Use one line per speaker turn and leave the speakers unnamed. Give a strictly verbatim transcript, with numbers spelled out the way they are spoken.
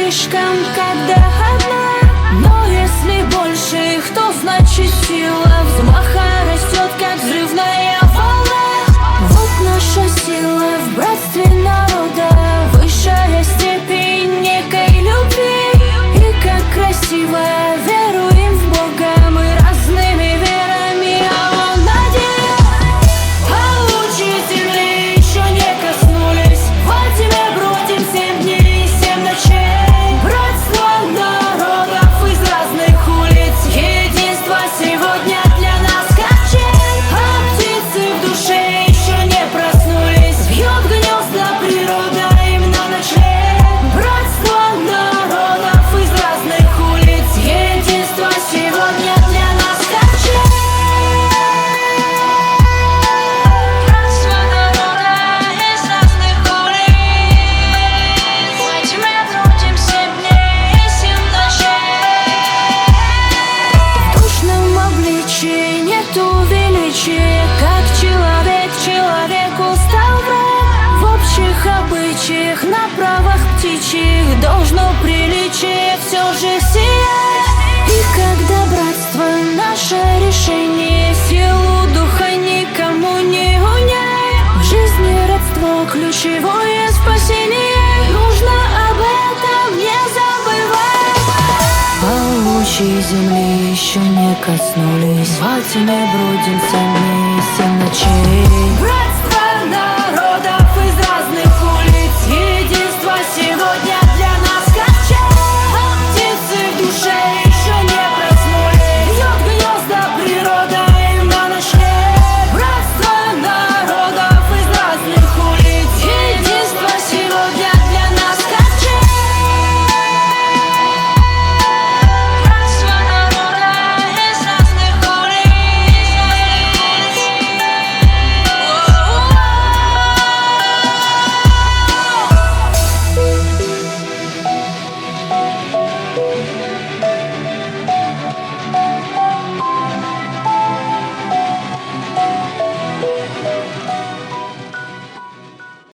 слишком, когда одна. Но если больше их, то значит сила взмаха растет, как взрывная волна. Вот наша сила в братстве народа, высшая степень некой любви. И как красиво веруем в Бога мы разными верами, а Он один. А лучи земли еще не коснулись, во тьме бродим семь дней и семь ночей. Братство народов из разных улиц, единство сегодня для нас как честь. А птицы в душе еще не проснулись, вьет гнезда природа им на ночлег. Братство народов из разных улиц, единство сегодня для нас как честь. Братство народа из разных улиц, во тьме бродим семь дней и семь ночей. В душном обличии нету величия, как человек человеку стал враг. В общих обычаях, на правах птичьих должно приличие все же сиять. И когда братство наше решение, силу духа никому не уняет. В жизни родство ключевое спасение, нужно об этом не забывать. А лучи земли еще не коснулись, во тьме бродим семь дней и семь ночей. Братство